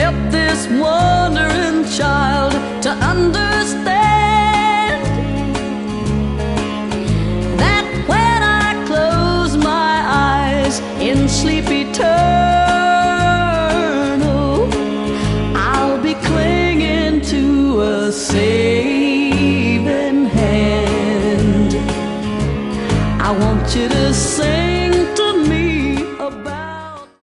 help this wandering child to understand that when I close my eyes in sleep eternal, I'll be clinging to a saving hand. I want you to sing